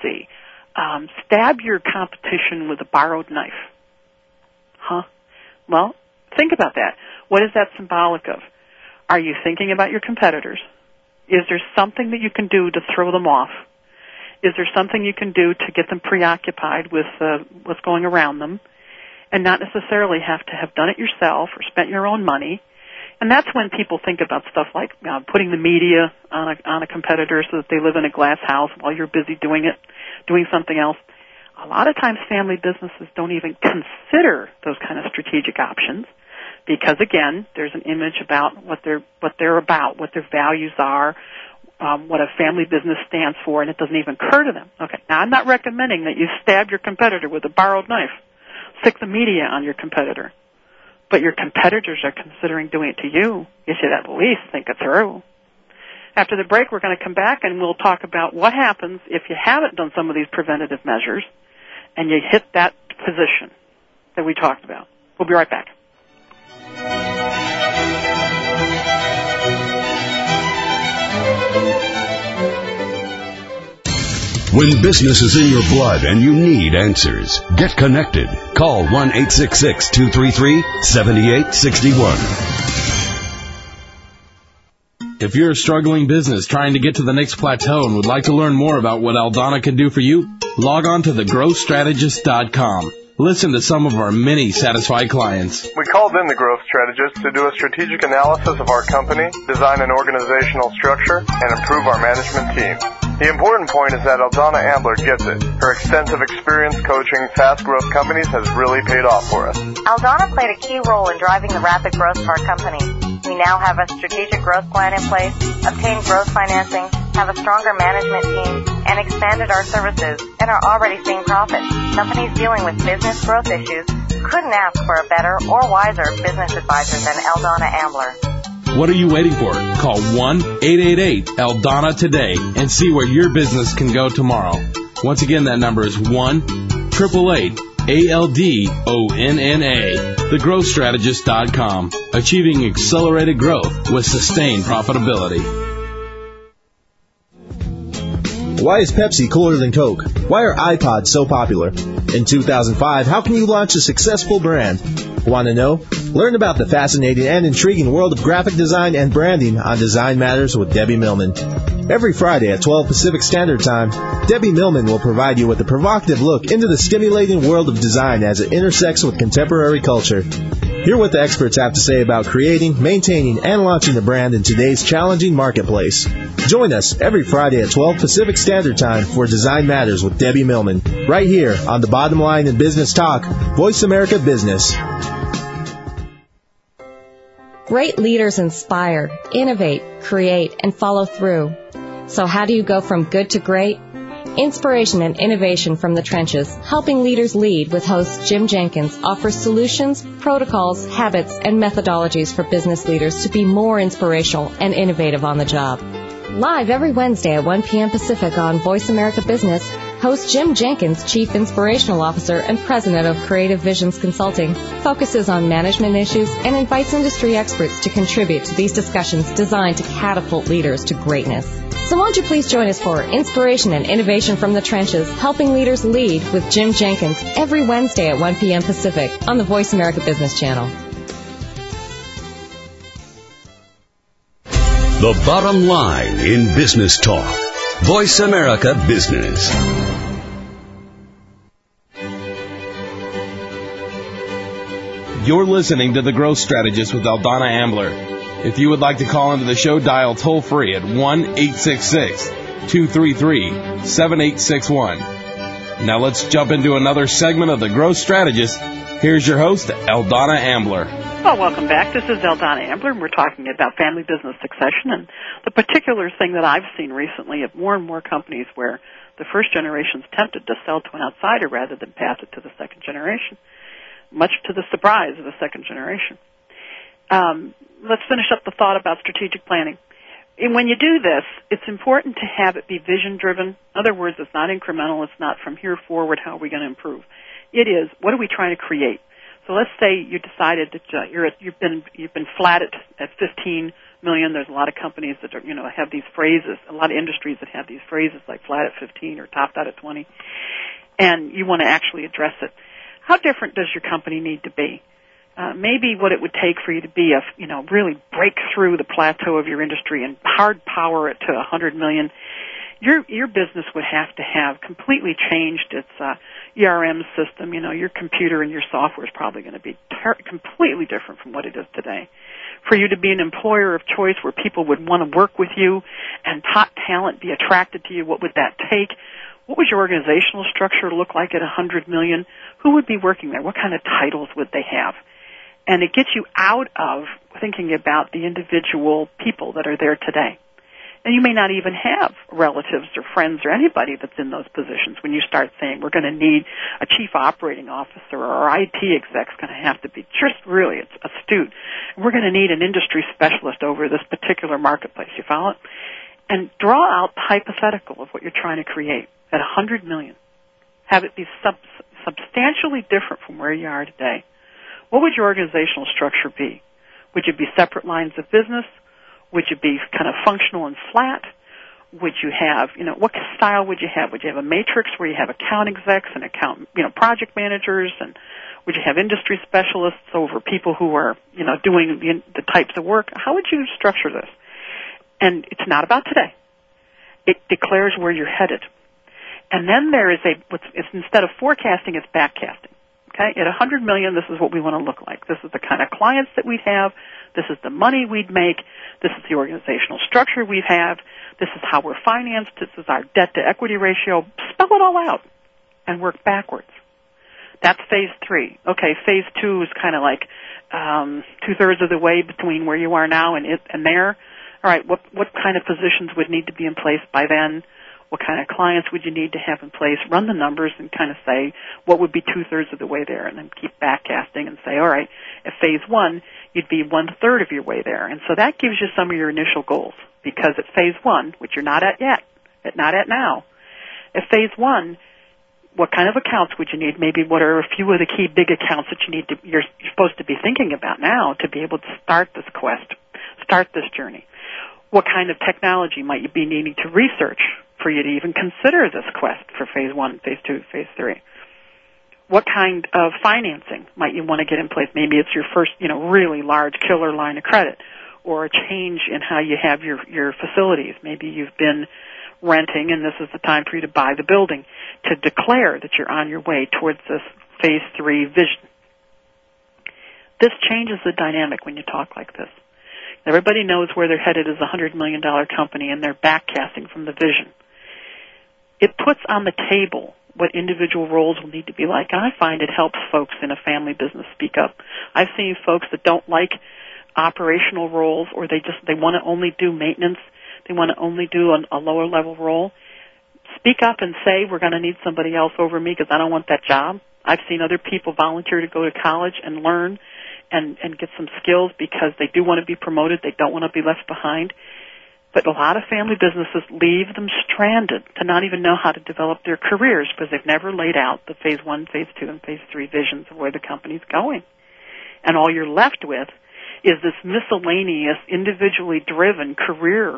S3: stab your competition with a borrowed knife. Huh? Well, think about that. What is that symbolic of? Are you thinking about your competitors? Is there something that you can do to throw them off? Is there something you can do to get them preoccupied with what's going around them and not necessarily have to have done it yourself or spent your own money? And that's when people think about stuff like putting the media on a competitor so that they live in a glass house while you're busy doing something else. A lot of times family businesses don't even consider those kind of strategic options because, again, there's an image about what they're about, what their values are, what a family business stands for, and it doesn't even occur to them. Okay, now I'm not recommending that you stab your competitor with a borrowed knife, stick the media on your competitor. But your competitors are considering doing it to you. You should at least think it through. After the break, we're going to come back and we'll talk about what happens if you haven't done some of these preventative measures and you hit that position that we talked about. We'll be right back.
S1: When business is in your blood and you need answers, get connected. Call 1-866-233-7861.
S2: If you're a struggling business trying to get to the next plateau and would like to learn more about what Aldana can do for you, log on to thegrowthstrategist.com. Listen to some of our many satisfied clients.
S4: We called in the growth strategist to do a strategic analysis of our company, design an organizational structure, and improve our management team. The important point is that Aldana Ambler gets it. Her extensive experience coaching fast-growth companies has really paid off for us.
S5: Aldana played a key role in driving the rapid growth of our company. We now have a strategic growth plan in place, obtained growth financing, have a stronger management team, and expanded our services, and are already seeing profits. Companies dealing with business growth issues couldn't ask for a better or wiser business advisor than Aldana Ambler.
S2: What are you waiting for? Call 1-888-ALDANA today and see where your business can go tomorrow. Once again, that number is 1-888-ALDONNA. TheGrowthStrategist.com. Achieving accelerated growth with sustained profitability.
S9: Why is Pepsi cooler than Coke? Why are iPods so popular? In 2005, how can you launch a successful brand? Want to know? Learn about the fascinating and intriguing world of graphic design and branding on Design Matters with Debbie Millman. Every Friday at 12 Pacific Standard Time, Debbie Millman will provide you with a provocative look into the stimulating world of design as it intersects with contemporary culture. Hear what the experts have to say about creating, maintaining, and launching a brand in today's challenging marketplace. Join us every Friday at 12 Pacific Standard Time for Design Matters with Debbie Millman, right here on The Bottom Line in Business Talk, Voice America Business.
S14: Great leaders inspire, innovate, create, and follow through. So how do you go from good to great? Inspiration and innovation from the trenches, helping leaders lead with host Jim Jenkins, offers solutions, protocols, habits, and methodologies for business leaders to be more inspirational and innovative on the job. Live every Wednesday at 1 p.m. Pacific on Voice America Business, host Jim Jenkins, Chief Inspirational Officer and President of Creative Visions Consulting, focuses on management issues and invites industry experts to contribute to these discussions designed to catapult leaders to greatness. So won't you please join us for Inspiration and Innovation from the Trenches, helping leaders lead with Jim Jenkins every Wednesday at 1 p.m. Pacific on the Voice America Business Channel.
S1: The bottom line in business talk. Voice America Business.
S2: You're listening to The Growth Strategist with Aldana Ambler. If you would like to call into the show, dial toll-free at 1-866-233-7861. Now let's jump into another segment of The Growth Strategist. Here's your host, Aldana Ambler.
S3: Well, welcome back. This is Aldana Ambler, and we're talking about family business succession. And the particular thing that I've seen recently of more and more companies where the first generation's tempted to sell to an outsider rather than pass it to the second generation, much to the surprise of the second generation. Let's finish up the thought about strategic planning. And when you do this, it's important to have it be vision-driven. In other words, it's not incremental. It's not from here forward, how are we going to improve? It is, what are we trying to create? So let's say you decided that you've been flat at 15 million. There's a lot of companies that are, have these phrases, a lot of industries that have these phrases like flat at 15 or topped out at 20, and you want to actually address it. How different does your company need to be? Maybe what it would take for you to be really break through the plateau of your industry and hard power it to 100 million. Your business would have to have completely changed its ERM system. Your computer and your software is probably going to be completely different from what it is today. For you to be an employer of choice where people would want to work with you and top talent be attracted to you, what would that take? What would your organizational structure look like at 100 million? Who would be working there? What kind of titles would they have? And it gets you out of thinking about the individual people that are there today. And you may not even have relatives or friends or anybody that's in those positions when you start saying we're going to need a chief operating officer or our IT exec's going to have to be just really astute. We're going to need an industry specialist over this particular marketplace. You follow it? And draw out the hypothetical of what you're trying to create at 100 million. Have it be substantially different from where you are today. What would your organizational structure be? Would you be separate lines of business? Would you be kind of functional and flat? Would you have, what style would you have? Would you have a matrix where you have account execs and project managers? And would you have industry specialists over people who are, doing the types of work? How would you structure this? And it's not about today. It declares where you're headed. And then there is instead of forecasting, it's backcasting. Okay? At 100 million, this is what we want to look like. This is the kind of clients that we'd have. This is the money we'd make. This is the organizational structure we have. This is how we're financed. This is our debt-to-equity ratio. Spell it all out and work backwards. That's phase 3. Okay, phase 2 is kind of like two-thirds of the way between where you are now and there. All right, what kind of positions would need to be in place by then? What kind of clients would you need to have in place? Run the numbers and kind of say what would be two-thirds of the way there, and then keep backcasting and say, all right, at phase 1, you'd be one-third of your way there. And so that gives you some of your initial goals, because at phase 1, which you're not at yet, not at now, at phase 1, what kind of accounts would you need? Maybe what are a few of the key big accounts that you're supposed to be thinking about now to be able to start this quest, start this journey? What kind of technology might you be needing to research for you to even consider this quest for phase 1, phase 2, phase 3? What kind of financing might you want to get in place? Maybe it's your first, really large killer line of credit, or a change in how you have your facilities. Maybe you've been renting and this is the time for you to buy the building, to declare that you're on your way towards this phase 3 vision. This changes the dynamic when you talk like this. Everybody knows where they're headed as a $100 million company, and they're backcasting from the vision. It puts on the table what individual roles will need to be like, and I find it helps folks in a family business speak up. I've seen folks that don't like operational roles, or they want to only do maintenance, they want to only do a lower level role, speak up and say, we're going to need somebody else over me because I don't want that job. I've seen other people volunteer to go to college and learn and get some skills because they do want to be promoted. They don't want to be left behind. But a lot of family businesses leave them stranded to not even know how to develop their careers because they've never laid out the phase 1, phase 2, and phase 3 visions of where the company's going. And all you're left with is this miscellaneous, individually driven career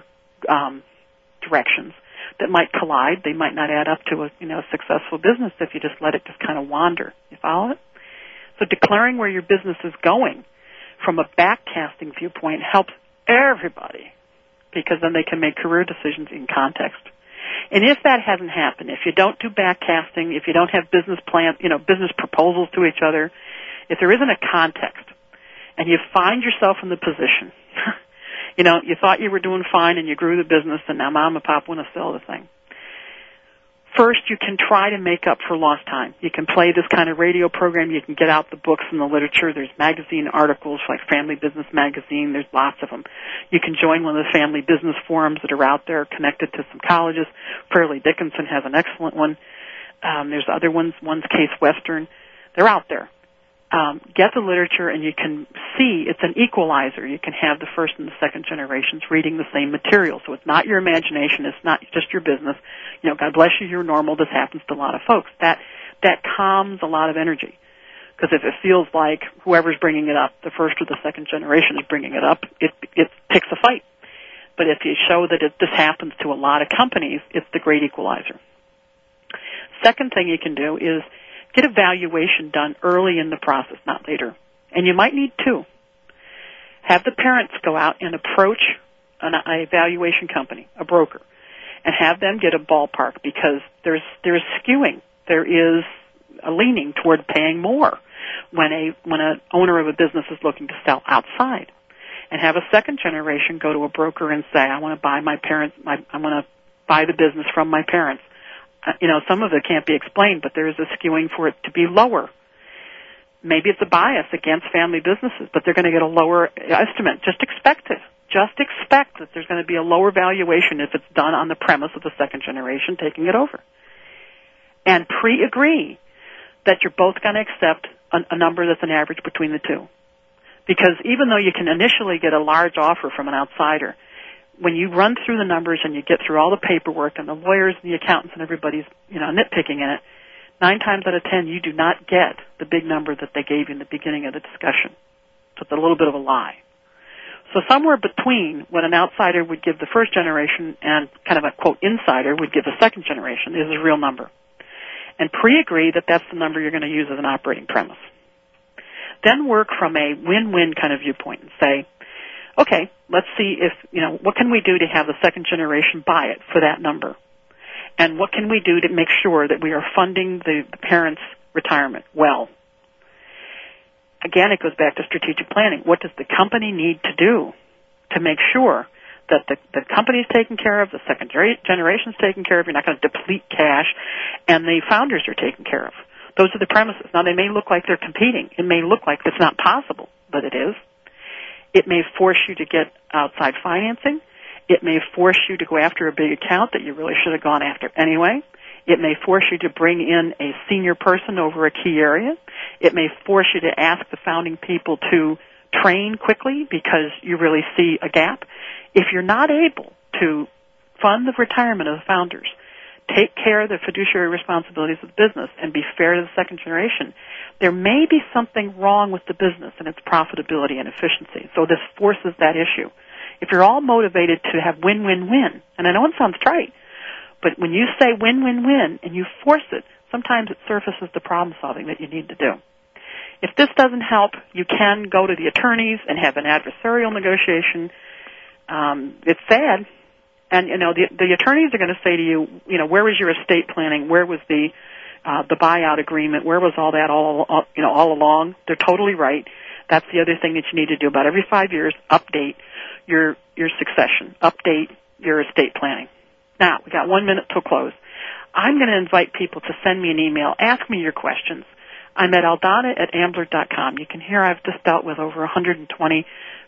S3: directions that might collide. They might not add up to a successful business if you just let it just kind of wander. You follow it? So declaring where your business is going from a backcasting viewpoint helps everybody, because then they can make career decisions in context. And if that hasn't happened, if you don't do backcasting, if you don't have business plans, business proposals to each other, if there isn't a context, and you find yourself in the position, you thought you were doing fine and you grew the business and now mom and pop want to sell the thing. First, you can try to make up for lost time. You can play this kind of radio program. You can get out the books and the literature. There's magazine articles like Family Business Magazine. There's lots of them. You can join one of the family business forums that are out there connected to some colleges. Fairleigh Dickinson has an excellent one. There's other ones. One's Case Western. They're out there. Get the literature, and you can see it's an equalizer. You can have the first and the second generations reading the same material. So it's not your imagination. It's not just your business. God bless you, you're normal. This happens to a lot of folks. That calms a lot of energy. Because if it feels like whoever's bringing it up, the first or the second generation is bringing it up, it picks a fight. But if you show that this happens to a lot of companies, it's the great equalizer. Second thing you can do is get evaluation done early in the process, not later. And you might need two. Have the parents go out and approach an evaluation company, a broker, and have them get a ballpark, because there's skewing. There is a leaning toward paying more when an owner of a business is looking to sell outside. And have a second generation go to a broker and say, I want to buy I want to buy the business from my parents. Some of it can't be explained, but there is a skewing for it to be lower. Maybe it's a bias against family businesses, but they're going to get a lower estimate. Just expect it. Just expect that there's going to be a lower valuation if it's done on the premise of the second generation taking it over. And pre-agree that you're both going to accept a number that's an average between the two. Because even though you can initially get a large offer from an outsider, when you run through the numbers and you get through all the paperwork and the lawyers and the accountants and everybody's, nitpicking in it, 9 times out of 10 you do not get the big number that they gave you in the beginning of the discussion. So it's a little bit of a lie. So somewhere between what an outsider would give the first generation and kind of a, quote, insider would give the second generation is a real number. And pre-agree that that's the number you're going to use as an operating premise. Then work from a win-win kind of viewpoint and say, okay, let's see if, what can we do to have the second generation buy it for that number? And what can we do to make sure that we are funding the parents' retirement well? Again, it goes back to strategic planning. What does the company need to do to make sure that the company is taken care of, the second generation is taken care of, you're not going to deplete cash, and the founders are taken care of? Those are the premises. Now, they may look like they're competing. It may look like it's not possible, but it is. It may force you to get outside financing. It may force you to go after a big account that you really should have gone after anyway. It may force you to bring in a senior person over a key area. It may force you to ask the founding people to train quickly because you really see a gap. If you're not able to fund the retirement of the founders, take care of the fiduciary responsibilities of the business, and be fair to the second generation, there may be something wrong with the business and its profitability and efficiency. So this forces that issue. If you're all motivated to have win-win-win, and I know it sounds trite, but when you say win-win-win and you force it, sometimes it surfaces the problem-solving that you need to do. If this doesn't help, you can go to the attorneys and have an adversarial negotiation. It's sad. And, the attorneys are going to say to you, where was your estate planning? Where was the buyout agreement? Where was all that all along? They're totally right. That's the other thing that you need to do. About every 5 years, update your succession. Update your estate planning. Now, we got 1 minute till close. I'm going to invite people to send me an email. Ask me your questions. I'm at aldana@ambler.com. You can hear I've just dealt with over 120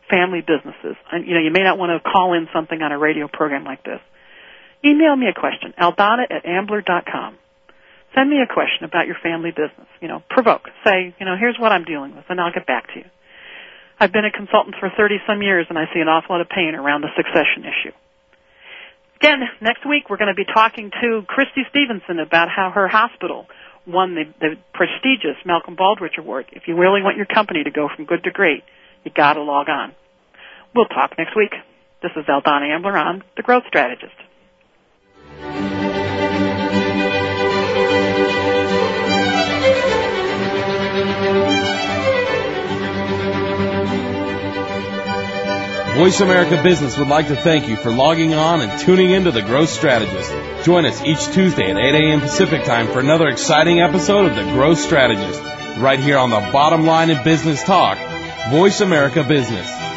S3: family businesses. And, you may not want to call in something on a radio program like this. Email me a question, aldana@ambler.com. Send me a question about your family business. Provoke. Say, here's what I'm dealing with, and I'll get back to you. I've been a consultant for 30-some years, and I see an awful lot of pain around the succession issue. Again, next week we're going to be talking to Christy Stevenson about how her hospital won the prestigious Malcolm Baldrige Award. If you really want your company to go from good to great, you got to log on. We'll talk next week. This is Aldana Ambler on The Growth Strategist.
S2: Voice America Business would like to thank you for logging on and tuning into The Growth Strategist. Join us each Tuesday at 8 a.m. Pacific Time for another exciting episode of The Growth Strategist, right here on the bottom line in business talk, Voice America Business.